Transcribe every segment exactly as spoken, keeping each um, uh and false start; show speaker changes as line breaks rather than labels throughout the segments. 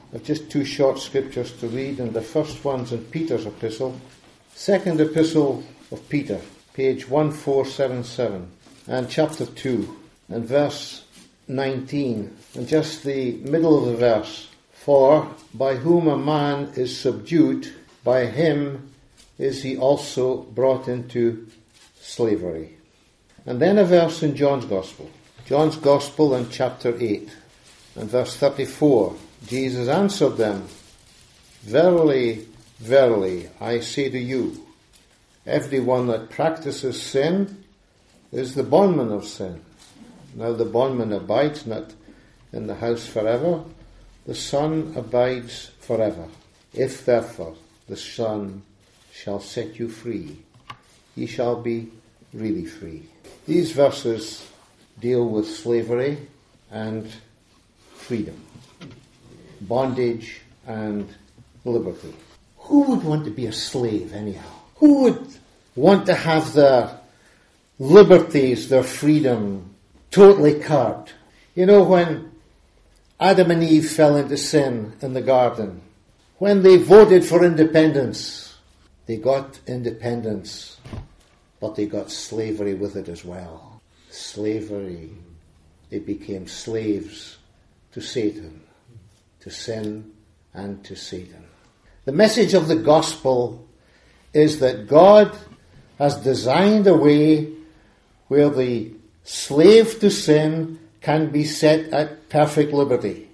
I've just two short scriptures to read, and the first one's in Peter's epistle. Second epistle of Peter, page one four seven seven, and chapter two, and verse nineteen, and just the middle of the verse. For by whom a man is subdued, by him is he also brought into slavery. And then a verse in John's Gospel. John's Gospel in chapter eight, and verse thirty-four. Jesus answered them, Verily, verily, I say to you, everyone that practices sin is the bondman of sin. Now the bondman abides not in the house forever, the Son abides forever. If therefore the Son shall set you free, ye shall be really free. These verses deal with slavery and freedom, bondage and liberty. Who would want to be a slave anyhow? Who would want to have their liberties, their freedom totally curbed? You know, when Adam and Eve fell into sin in the garden, when they voted for independence, they got independence, but they got slavery with it as well. Slavery. They became slaves to Satan, to sin and to Satan. The message of the gospel is that God has designed a way where the slave to sin can be set at perfect liberty.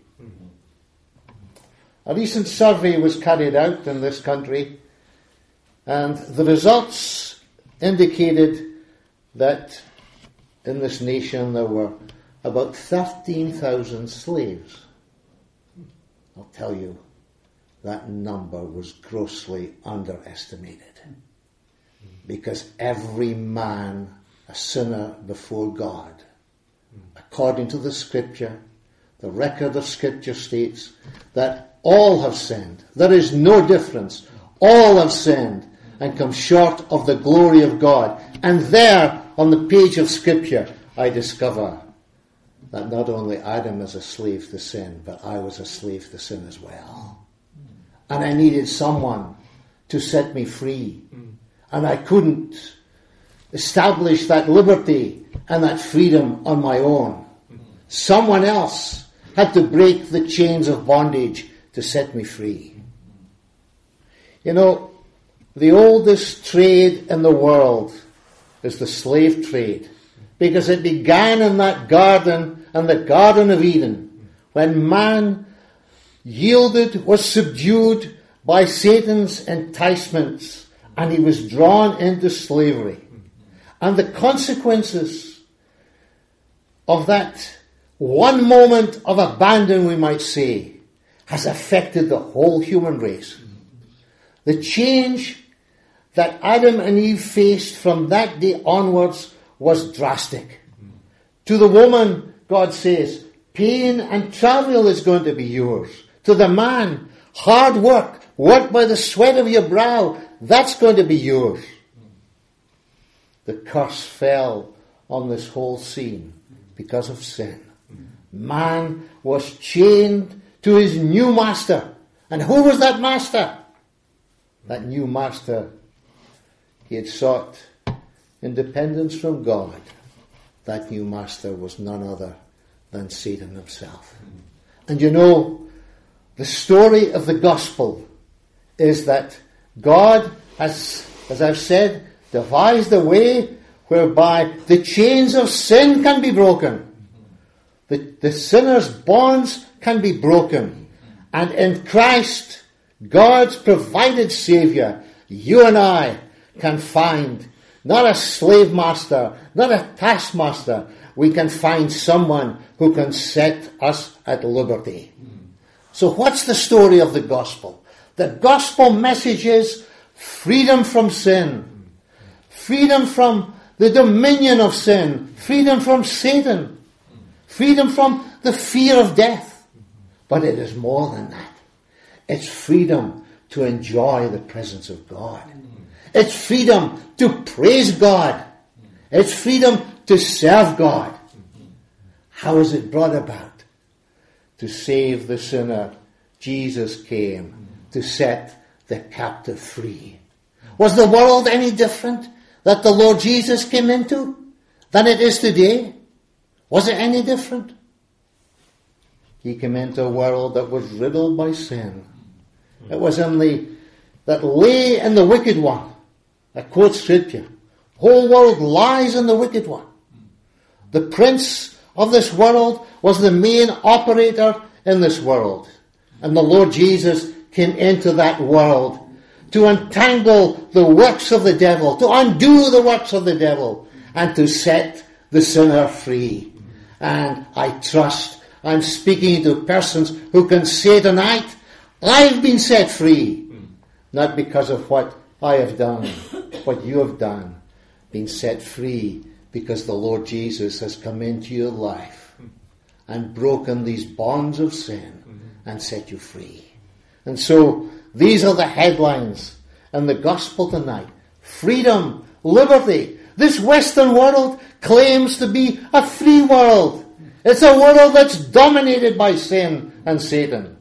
A recent survey was carried out in this country, and the results indicated that in this nation there were about thirteen thousand slaves. I'll tell you, that number was grossly underestimated. Because every man a sinner before God. According to the Scripture, the record of Scripture states that all have sinned. There is no difference. All have sinned and come short of the glory of God. And there, on the page of Scripture, I discover that not only Adam is a slave to sin, but I was a slave to sin as well. And I needed someone to set me free. And I couldn't establish that liberty and that freedom on my own. Someone else had to break the chains of bondage to set me free. You know, the oldest trade in the world is the slave trade, because it began in that garden, in the Garden of Eden, when man yielded, was subdued by Satan's enticements, and he was drawn into slavery. And the consequences of that one moment of abandon, we might say, has affected the whole human race. The change that Adam and Eve faced from that day onwards was drastic. To the woman, God says, pain and travail is going to be yours. To the man, hard work, work by the sweat of your brow, that's going to be yours. The curse fell on this whole scene because of sin. Man was chained to his new master. And who was that master? That new master, he had sought independence from God. That new master was none other than Satan himself. And you know, the story of the gospel is that God has, as I've said, devised a way whereby the chains of sin can be broken. The, the sinner's bonds can be broken. And in Christ, God's provided Saviour, you and I can find not a slave master, not a taskmaster. We can find someone who can set us at liberty. So what's the story of the gospel? The gospel message is freedom from sin, freedom from the dominion of sin, freedom from Satan, freedom from the fear of death. But it is more than that. It's freedom to enjoy the presence of God. It's freedom to praise God. It's freedom to serve How is it brought about? To save the sinner Jesus came to set the captive free. Was the world any different that the Lord Jesus came into than it is today? Was it any different? He came into a world that was riddled by sin. It was in the, that lay in the wicked one. I quote scripture. Whole world lies in the wicked one. The prince of this world was the main operator in this world. And the Lord Jesus came into that world to untangle the works of the devil, to undo the works of the devil, and to set the sinner free. And I trust I'm speaking to persons who can say tonight, I've been set free. Not because of what I have done, what you have done. Been set free because the Lord Jesus has come into your life and broken these bonds of sin and set you free. And so, these are the headlines in the gospel tonight. Freedom, liberty. This Western world claims to be a free world. It's a world that's dominated by sin and Satan.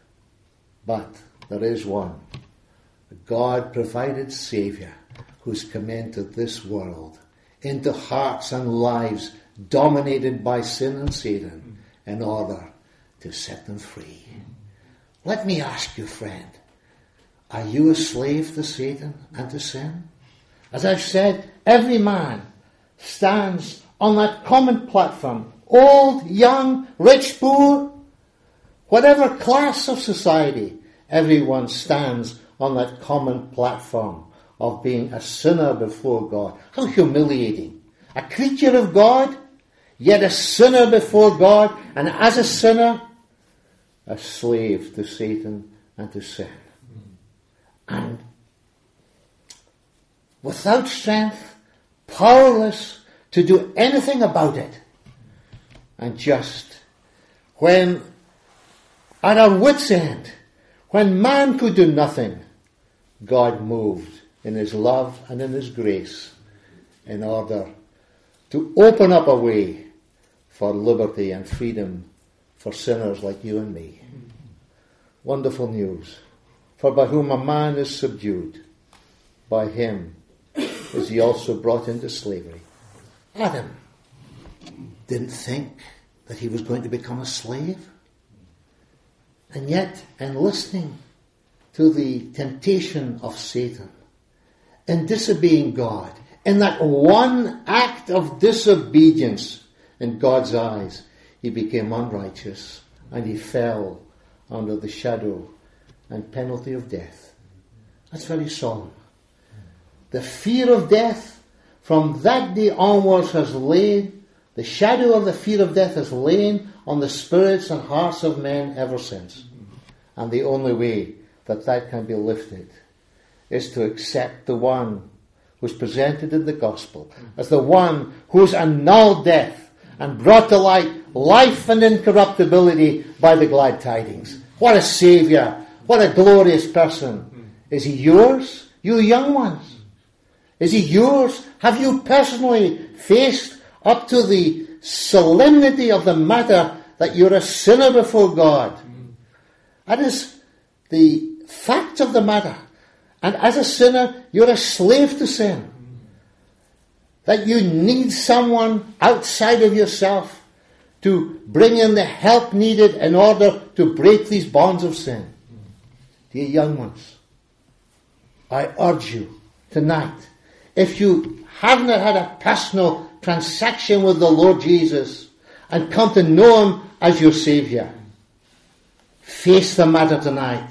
But there is one, a God-provided Saviour who's come into this world, into hearts and lives dominated by sin and Satan, in order to set them free. Let me ask you, friend, are you a slave to Satan and to sin? As I've said, every man stands on that common platform, old, young, rich, poor, whatever class of society, everyone stands on that common platform of being a sinner before God. How humiliating. A creature of God, yet a sinner before God, and as a sinner, a slave to Satan and to sin. And without strength, powerless to do anything about it. And just when at our wits' end, when man could do nothing, God moved in his love and in his grace in order to open up a way for liberty and freedom for sinners like you and me. Wonderful news. For by whom a man is subdued, by him is he also brought into slavery. Adam didn't think that he was going to become a slave. And yet, in listening to the temptation of Satan, in disobeying God, in that one act of disobedience in God's eyes, he became unrighteous and he fell under the shadow and penalty of death. That's very solemn. The fear of death from that day onwards has lain, the shadow of the fear of death has lain on the spirits and hearts of men ever since. And the only way that that can be lifted is to accept the one who's presented in the gospel as the one who's annulled death and brought to light life and incorruptibility by the glad tidings. What a Saviour! What a glorious person! Is he yours, you young ones? Is he yours? Have you personally faced up to the solemnity of the matter that you're a sinner before God? That is the fact of the matter. And as a sinner, you're a slave to sin. That you need someone outside of yourself to bring in the help needed in order to break these bonds of sin. Dear young ones, I urge you tonight, if you haven't had a personal transaction with the Lord Jesus and come to know him as your Saviour, face the matter tonight.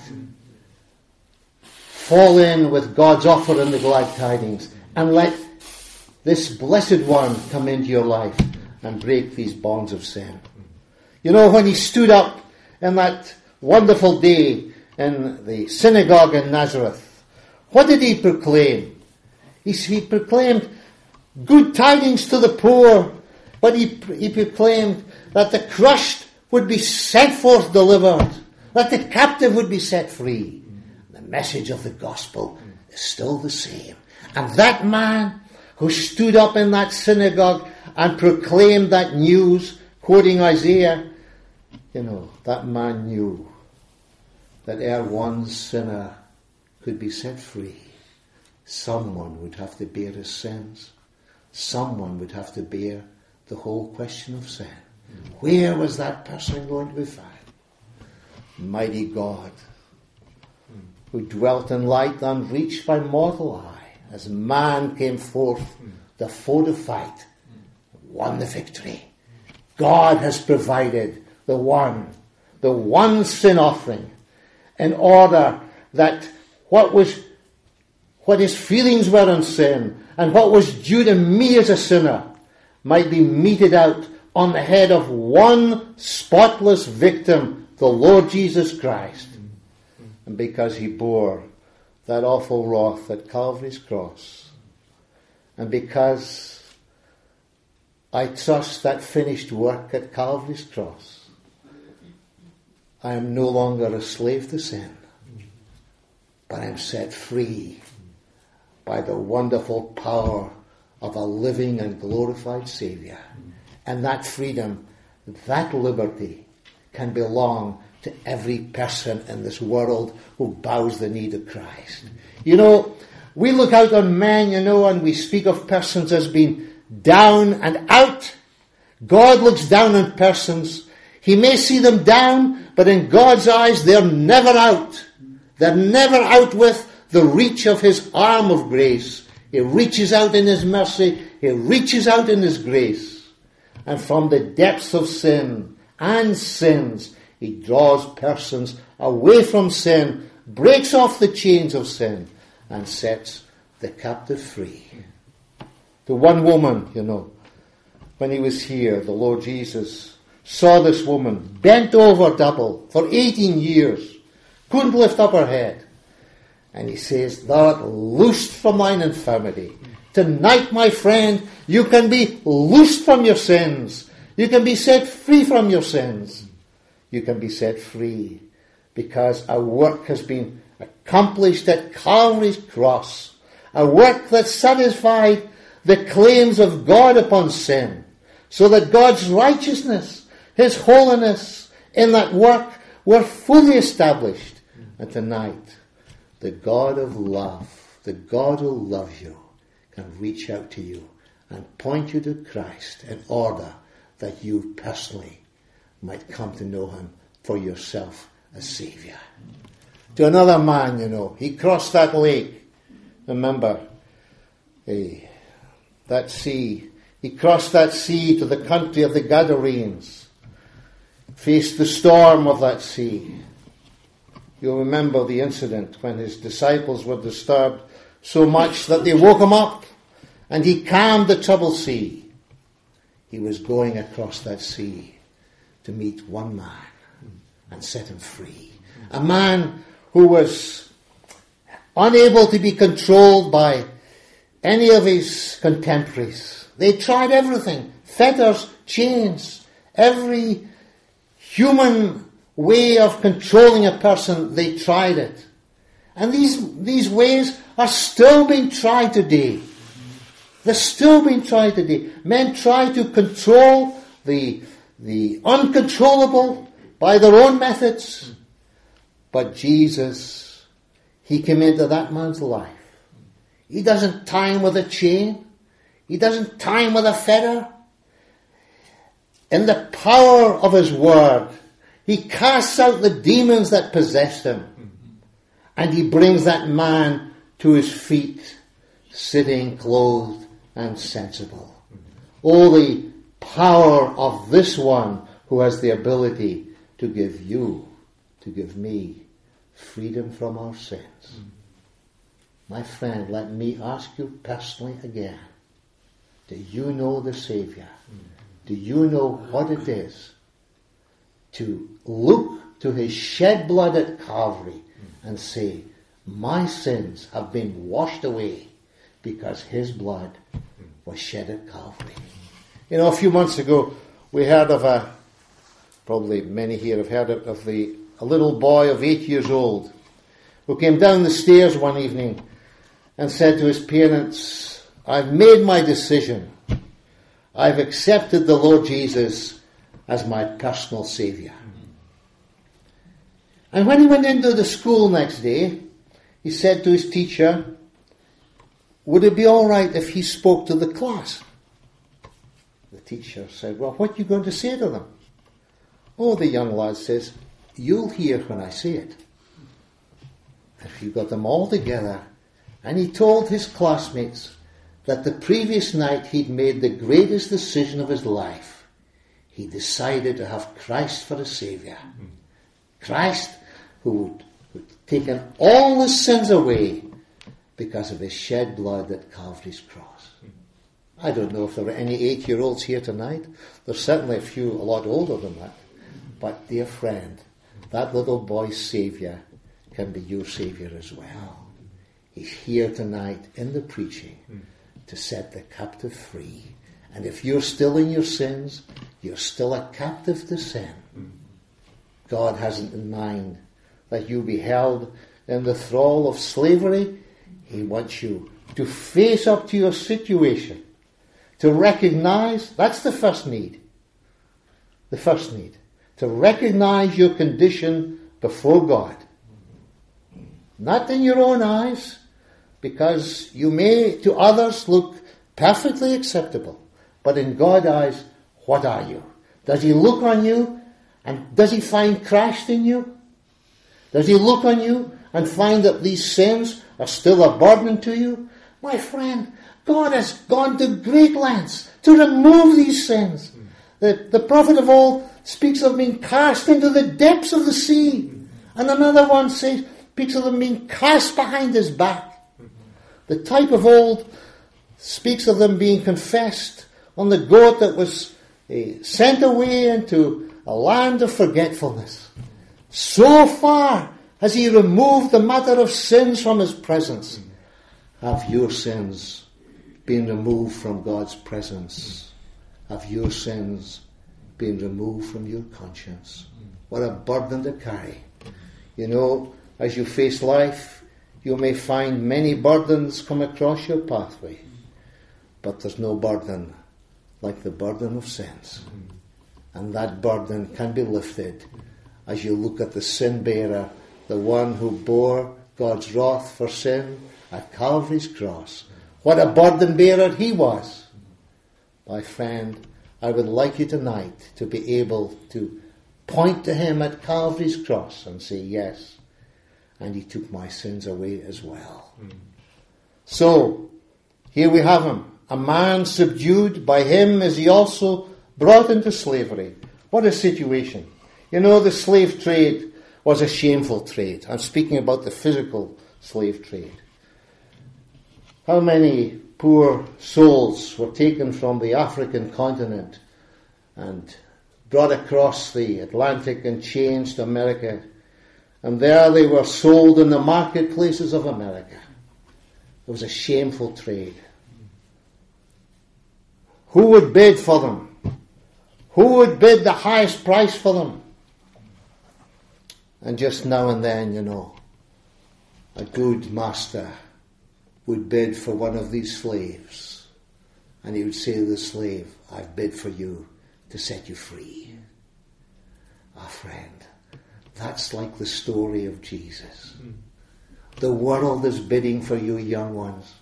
Fall in with God's offer in the glad tidings and let this blessed one come into your life and break these bonds of sin. You know, when he stood up in that wonderful day in the synagogue in Nazareth, what did he proclaim? He, he proclaimed good tidings to the poor, but he, he proclaimed that the crushed would be sent forth delivered, that the captive would be set free. The message of the gospel is still the same. And that man who stood up in that synagogue and proclaimed that news, quoting Isaiah, you know, that man knew that ere one sinner could be set free, someone would have to bear his sins. Someone would have to bear the whole question of sin. Where was that person going to be found? Mighty God, who dwelt in light unreached by mortal eye, as man came forth, the foe to fight, won the victory. God has provided the one, the one sin offering, in order that what was, what his feelings were in sin, and what was due to me as a sinner, might be meted out on the head of one spotless victim, the Lord Jesus Christ. And because he bore that awful wrath at Calvary's cross, and because I trust that finished work at Calvary's cross, I am no longer a slave to sin, but I am set free by the wonderful power of a living and glorified Saviour. And that freedom, that liberty, can belong to every person in this world who bows the knee to Christ. You know, we look out on men, you know, and we speak of persons as being down and out. God looks down on persons. He may see them down, but in God's eyes they're never out. They're never out with the reach of his arm of grace. He reaches out in his mercy. He reaches out in his grace. And from the depths of sin and sins, he draws persons away from sin, breaks off the chains of sin, and sets the captive free. The one woman, you know, when he was here, the Lord Jesus saw this woman bent over double for eighteen years, couldn't lift up her head. And he says, thou art loosed from thine infirmity. Tonight, my friend, you can be loosed from your sins. You can be set free from your sins. You can be set free because a work has been accomplished at Calvary's cross. A work that satisfied the claims of God upon sin, so that God's righteousness, his holiness in that work were fully established. And tonight, the God of love, the God who loves you, can reach out to you and point you to Christ in order that you personally might come to know him for yourself as Saviour. To another man, you know, he crossed that lake. Remember, eh, that sea. He crossed that sea to the country of the Gadarenes, faced the storm of that sea. You'll remember the incident when his disciples were disturbed so much that they woke him up, and he calmed the troubled sea. He was going across that sea to meet one man and set him free. A man who was unable to be controlled by any of his contemporaries. They tried everything. Fetters, chains, every human way of controlling a person, they tried it. And these, these ways are still being tried today. They're still being tried today. Men try to control the, the uncontrollable by their own methods. But Jesus, he came into that man's life. He doesn't tie him with a chain. He doesn't tie him with a fetter. In the power of his word, he casts out the demons that possessed him. And he brings that man to his feet, sitting, clothed, and sensible. Oh, the power of this one who has the ability to give you, to give me, freedom from our sins. Mm. My friend, let me ask you personally again. Do you know the Saviour? Mm. Do you know what it is to look to his shed blood at Calvary mm. and say, my sins have been washed away because his blood was shed at Calvary? You know, a few months ago, we heard of a, probably many here have heard of, of the, a little boy of eight years old who came down the stairs one evening and said to his parents, I've made my decision. I've accepted the Lord Jesus as my personal Saviour. And when he went into the school next day, he said to his teacher, would it be all right if he spoke to the class? The teacher said, well, what are you going to say to them? Oh, the young lad says, you'll hear when I say it. And he got them all together, and he told his classmates that the previous night he'd made the greatest decision of his life. He decided to have Christ for a saviour. Mm. Christ who would, would taken all his sins away because of his shed blood at Calvary's cross. Mm. I don't know if there are any eight-year-olds here tonight. There's certainly a few a lot older than that. But, dear friend, that little boy's saviour can be your saviour as well. He's here tonight in the preaching mm. to set the captive free. And if you're still in your sins, you're still a captive to sin. Mm. God hasn't in mind that you be held in the thrall of slavery. He wants you to face up to your situation, to recognize, that's the first need. The first need. To recognize your condition before God. Not in your own eyes, because you may to others look perfectly acceptable. But in God's eyes, what are you? Does he look on you and does he find Christ in you? Does he look on you and find that these sins are still a burden to you? My friend, God has gone to great lengths to remove these sins. The, the prophet of old speaks of being cast into the depths of the sea. And another one says, speaks of them being cast behind his back. The type of old speaks of them being confessed on the goat that was uh, sent away into a land of forgetfulness. So far has he removed the matter of sins from his presence. Have your sins been removed from God's presence? Have your sins been removed from your conscience? What a burden to carry. You know, as you face life, you may find many burdens come across your pathway. But there's no burden like the burden of sins. And that burden can be lifted as you look at the sin bearer, the one who bore God's wrath for sin at Calvary's cross. What a burden bearer he was. My friend, I would like you tonight to be able to point to him at Calvary's cross and say, yes, and he took my sins away as well. Mm. So, here we have him. A man subdued, by him is he also brought into slavery. What a situation. You know, the slave trade was a shameful trade. I'm speaking about the physical slave trade. How many poor souls were taken from the African continent and brought across the Atlantic and changed to America. And there they were sold in the marketplaces of America. It was a shameful trade. Who would bid for them? Who would bid the highest price for them? And just now and then, you know, a good master would bid for one of these slaves. And he would say to the slave, I've bid for you to set you free. Ah, friend, that's like the story of Jesus. The world is bidding for you, young ones.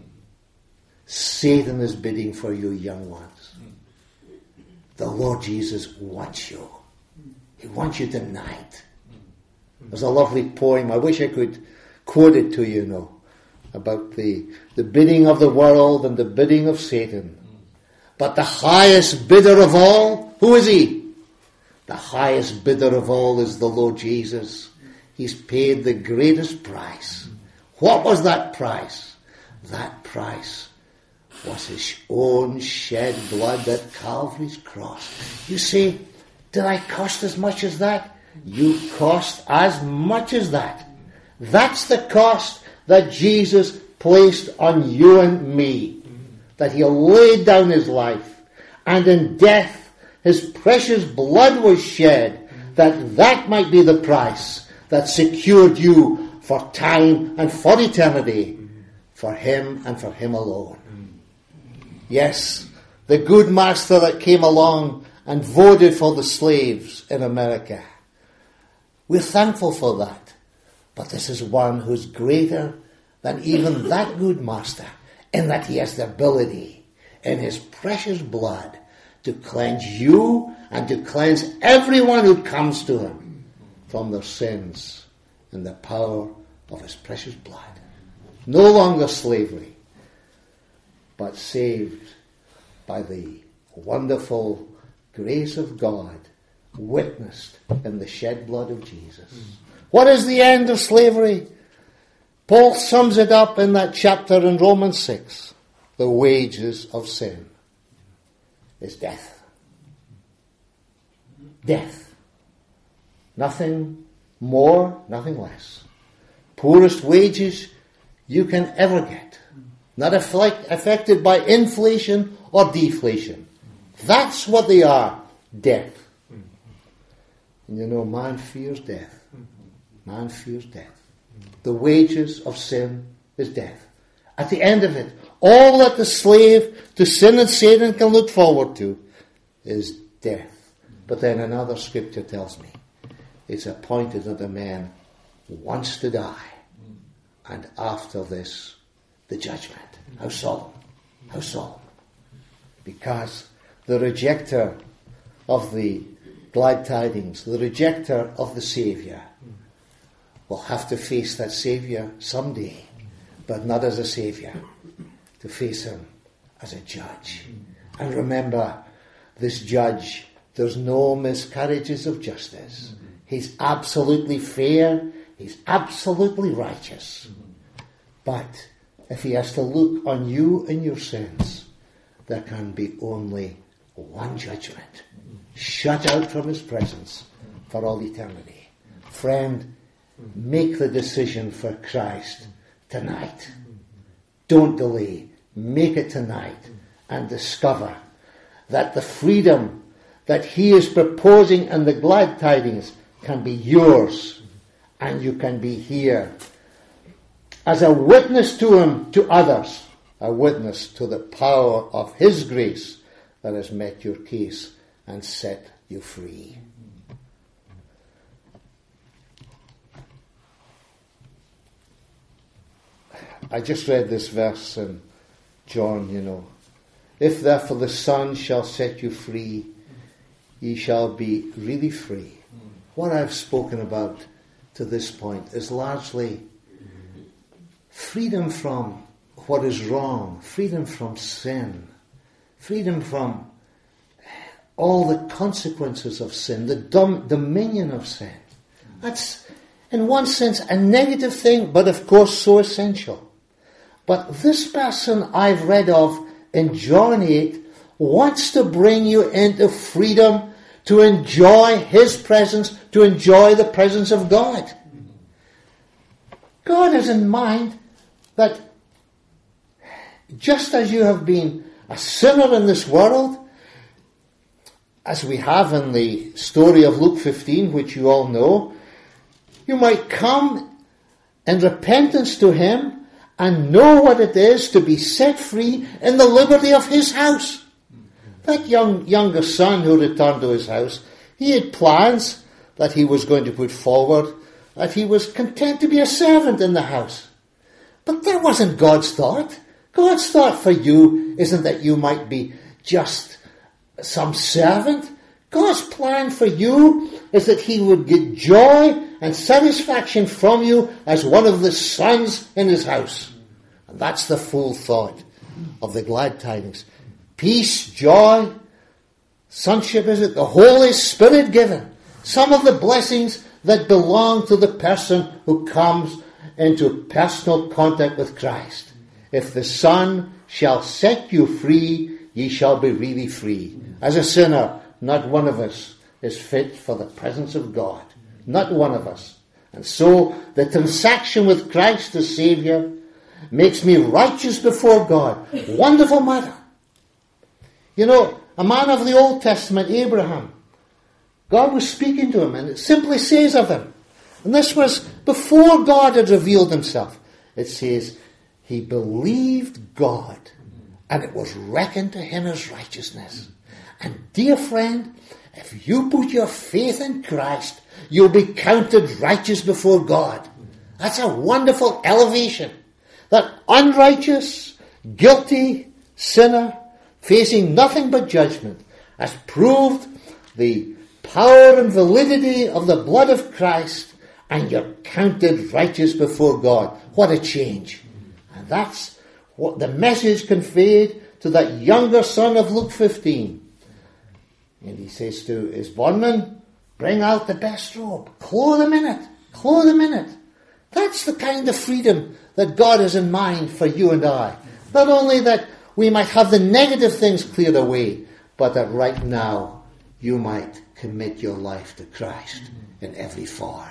Satan is bidding for you, young ones. The Lord Jesus wants you. He wants you tonight. There's a lovely poem, I wish I could quote it to you, you know, about the, the bidding of the world and the bidding of Satan. But the highest bidder of all, who is he? The highest bidder of all is the Lord Jesus. He's paid the greatest price. What was that price? That price was his own shed blood at Calvary's cross. You say, did I cost as much as that? You cost as much as that. That's the cost that Jesus placed on you and me. That he laid down his life, and in death his precious blood was shed, that that might be the price that secured you for time and for eternity, for him and for him alone. Yes, the good master that came along and voted for the slaves in America We're thankful for that. But this is one who's greater than even that good master, in that he has the ability in his precious blood to cleanse you and to cleanse everyone who comes to him from their sins in the power of his precious blood. No longer slavery, but saved by the wonderful grace of God witnessed in the shed blood of Jesus. What is the end of slavery? Paul sums it up in that chapter in Romans six. The wages of sin is death. Death. Nothing more, nothing less. Poorest wages you can ever get. Not afflict, affected by inflation or deflation. That's what they are. Death. And you know, man fears death. Man fears death. The wages of sin is death. At the end of it, all that the slave to sin and Satan can look forward to is death. But then another scripture tells me it's appointed that a man wants to die, and after this, the judgment. How solemn. How solemn. Because the rejecter of the glad tidings, the rejecter of the Saviour, will have to face that Saviour someday, but not as a Saviour, to face him as a judge. And remember, this judge, there's no miscarriages of justice. He's absolutely fair, he's absolutely righteous. But if he has to look on you and your sins, there can be only one judgment. Shut out from his presence for all eternity. Friend, make the decision for Christ tonight. Don't delay. Make it tonight and discover that the freedom that he is proposing in the glad tidings can be yours, and you can be here as a witness to him, to others, a witness to the power of his grace that has met your case and set you free. I just read this verse in John, you know. If therefore the Son shall set you free, ye shall be really free. What I've spoken about to this point is largely freedom from what is wrong, freedom from sin, freedom from all the consequences of sin, the dom- dominion of sin. That's, in one sense, a negative thing, but of course so essential. But this person I've read of in John eight wants to bring you into freedom to enjoy his presence, to enjoy the presence of God. God has in mind that just as you have been a sinner in this world, as we have in the story of Luke fifteen, which you all know, you might come in repentance to him and know what it is to be set free in the liberty of his house. That young younger son who returned to his house, he had plans that he was going to put forward, that he was content to be a servant in the house. But that wasn't God's thought. God's thought for you isn't that you might be just some servant. God's plan for you is that he would get joy and satisfaction from you as one of the sons in his house. And that's the full thought of the glad tidings. Peace, joy, sonship, is it? The Holy Spirit given. Some of the blessings that belong to the person who comes into personal contact with Christ. If the Son shall set you free, ye shall be really free. As a sinner, not one of us is fit for the presence of God. Not one of us. And so, the transaction with Christ the Saviour makes me righteous before God. Wonderful matter. You know, a man of the Old Testament, Abraham, God was speaking to him, and it simply says of him, and this was before God had revealed himself, it says, he believed God, and it was reckoned to him as righteousness. And dear friend, if you put your faith in Christ, You'll be counted righteous before God. That's a wonderful elevation. That unrighteous, guilty sinner facing nothing but judgment has proved the power and validity of the blood of Christ, and you're counted righteous before God. What a change. And that's what the message conveyed to that younger son of Luke fifteen. And he says to his bondman, bring out the best robe. Clothe him in it. Clothe him in it. That's the kind of freedom that God has in mind for you and I. Not only that we might have the negative things cleared away, but that right now you might commit your life to Christ in every form.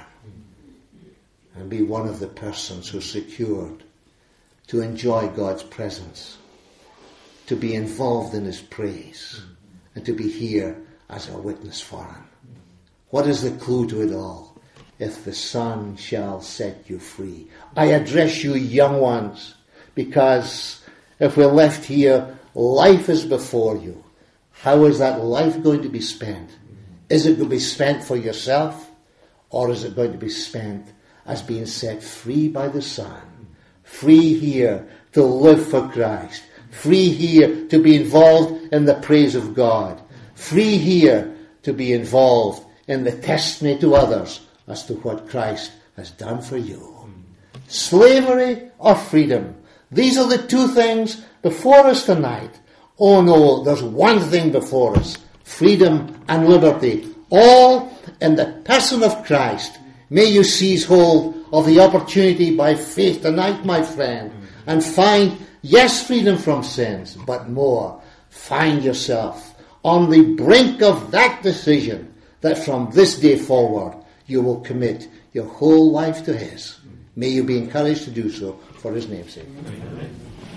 And be one of the persons who are secured to enjoy God's presence, to be involved in his praise, and to be here as a witness for him. What is the clue to it all? If the Son shall set you free. I address you young ones, because if we're left here, life is before you. How is that life going to be spent? Is it going to be spent for yourself, or is it going to be spent as being set free by the Son? Free here to live for Christ. Free here to be involved in the praise of God. Free here to be involved in the testimony to others as to what Christ has done for you. Slavery or freedom? These are the two things before us tonight. Oh no, there's one thing before us. Freedom and liberty. All in the person of Christ. May you seize hold of the opportunity by faith tonight, my friend, and find, yes, freedom from sins, but more, find yourself on the brink of that decision that from this day forward you will commit your whole life to his. May you be encouraged to do so for his name's sake. Amen.